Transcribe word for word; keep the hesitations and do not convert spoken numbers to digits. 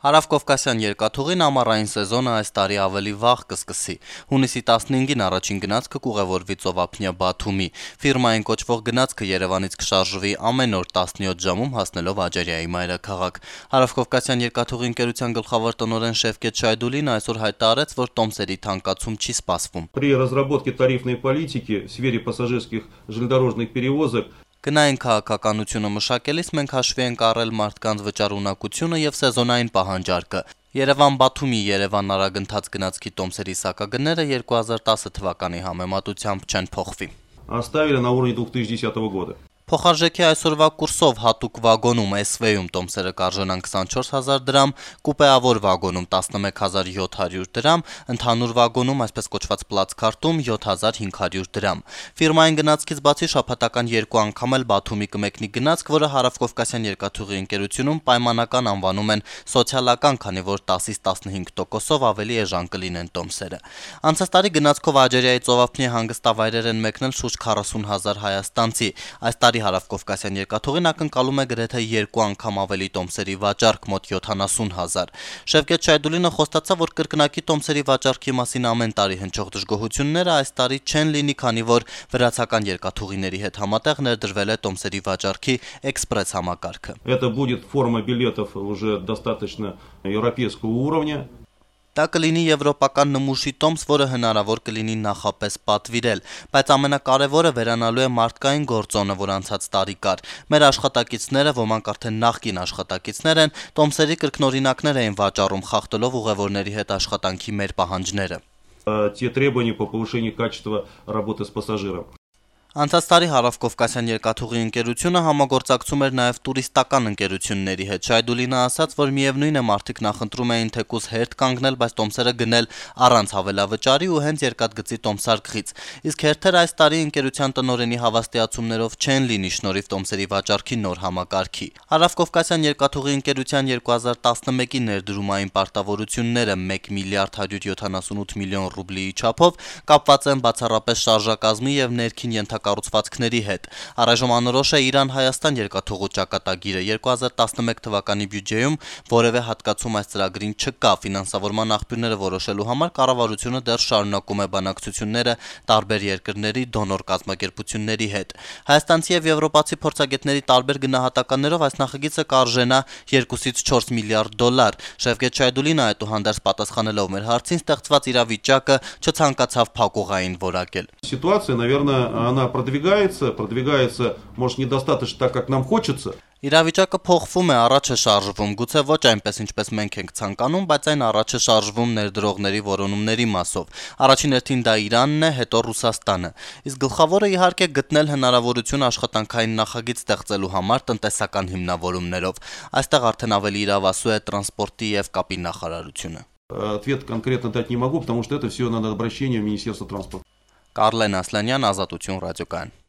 Հարավկովկասյան երկաթուղին ամառային սեզոնը այս տարի ավելի վաղ կսկսի։ Հունիսի տասնհինգին առաջին գնացքը կուղևորվի ծովափնյա Բաթումի։ Ֆիրմային կոչվող գնացքը Երևանից կշարժվի ամեն օր տասնյոթ ժամում հասնելով Աջարիայի մայրաքաղաք։ Հարավկովկասյան երկաթուղի ընկերության գլխավոր տնօրեն Շևկետ Շայդուլին այսօր հայտարարեց, որ տոմսերի թանկացում չի սպասվում։ При разработке тарифной политики в сфере пассажирских железнодорожных перевозок Գնային քաղաքականությունը մշակելիս մենք հաշվի ենք առել մարդկանց վճարունակությունը եւ սեզոնային պահանջարկը։ Երևան-Բաթումի Երևան արագընթաց գնացքի տոմսերի սակագները երկու հազար տասը թվականի համեմատությամբ չեն փոխվի։ оставили на уровне две тысячи десятого года. Փոխարժեքի այսօրվա կուրսով հատուկ վագոնում էս վեյում տոմսերը կարժենան քսանչորս հազար դրամ, կուպեավոր վագոնում տասնմեկ հազար յոթ հարյուր դրամ, ընդհանուր վագոնում այսպես կոչված պլացքարտում յոթ հազար հինգ հարյուր դրամ։ Ֆիրմային գնացքից բացի շաբաթական երկու անգամ էլ Բաթումի կմեկնի գնացք, որը Հարավկովկասյան երկաթուղի ընկերությունում պայմանական անվանում են սոցիալական, քանի որ տասից տասնհինգ տոկոսով ավելի էժան կլինեն տոմսերը։ Անցած տարի գնացքով Աջարիայի ծովափնյա հանգստավայրեր են մեկնել շուրջ քառասուն հազար հայաստանցի։ Այս տարի Հարավկովկասյան երկաթուղին ակնկալում է գրեթե երկու անգամ ավելի տոմսերի վաճառք՝ մոտ յոթանասուն հազար։ Շևկետ Շայդուլինը խոստացավ, որ կրկնակի տոմսերի վաճառքի մասին ամեն տարի հնչող դժգոհությունները այս տարի չեն լինի, քանի որ վրացական երկաթուղիների հետ համատեղ ներդրվել է տոմսերի վաճառքի էքսպրես համակարգը։ Это будет форма билетов уже достаточно европейского уровня. Դա կլինի եվրոպական նմուշի տոմս, որը հնարավոր կլինի նախապես պատվիրել, բայց ամենակարևորը վերանալու է մարդկային գործոնը, որ անցած տարի կար։ Մեր աշխատակիցները, ոմանք արդեն նախկին աշխատակիցներ են, տոմսերի կրկնօրինակներ էին վաճառում, խախտելով ուղևորների հետ աշխատանքի մեր պահանջները։ Те требования по повышению качества работы с пассажиром. Անցած տարի Հարավկովկասյան երկաթուղի ընկերությունը համագործակցում էր նաև տուրիստական ընկերությունների հետ։ Շայդուլինը ասաց, որ միևնույն է մարդիկ նախընտրում էին թեկուզ հերթ կանգնել, բայց տոմսերը գնել առանց հավելավճարի ու հենց երկաթգծի տոմսարկղից։ Իսկ հերթերը այս տարի ընկերության տնօրենի հավաստիացումներով չեն լինի շնորհիվ տոմսերի վաճառքի նոր համակարգի։ Հարավկովկասյան երկաթուղի ընկերության երկու հազար տասնմեկի ներդրումային պարտավորությունները մեկ միլիարդ հարյուր յոթանասունութ միլիոն ռուբլիի չափով կապված են բացառապես շարժակազմի եւ ներքին ենթակառուցվածքների հետ։ Առայժմ անորոշ է Իրան-Հայաստան երկաթուղու ճակատագիրը։ երկու հազար տասնմեկ թվականի բյուջեում որևէ հատկացում այս ծրագրին չկա։ Ֆինանսավորման աղբյուրները որոշելու համար կառավարությունը դեռ շարունակում է բանակցությունները տարբեր երկրների դոնոր կազմակերպությունների հետ։ Հայաստանցի եւ եվրոպացի փորձագետների տարբեր գնահատականներով այս նախագիծը կարժենա երկուսից չորս միլիարդ դոլար։ Շևկետ Շայդուլինը այդուհանդերձ պատասխանելով մեր հարցին ստեղծված իրավիճակը չցանկացավ փակուղային որակել։ Ситуация, наверное, она продвигается, продвигается, может, недостаточно так, как нам хочется. Իրավիճակը փոխվում է, առաջ է շարժվում, գուցե ոչ այնպես ինչպես մենք ենք ցանկանում, բայց այն առաջ է շարժվում ներդրողների որոնումների մասով։ Առաջին հերթին դա Իրանն է, հետո Ռուսաստանը։ Իսկ գլխավորը իհարկե գտնել հնարավորություն աշխատանքային նախագիծ ստեղծելու համար տնտեսական հիմնավորումներով։ Այստեղ արդեն ավելի իրավասու է տրանսպորտի եւ կապի նախարարությունը։ Ответ конкретно дать не могу, потому что это все надо обращение в Министерство транспорта. Կարլեն Ասլանյան, Ազատություն ռադիոկայան։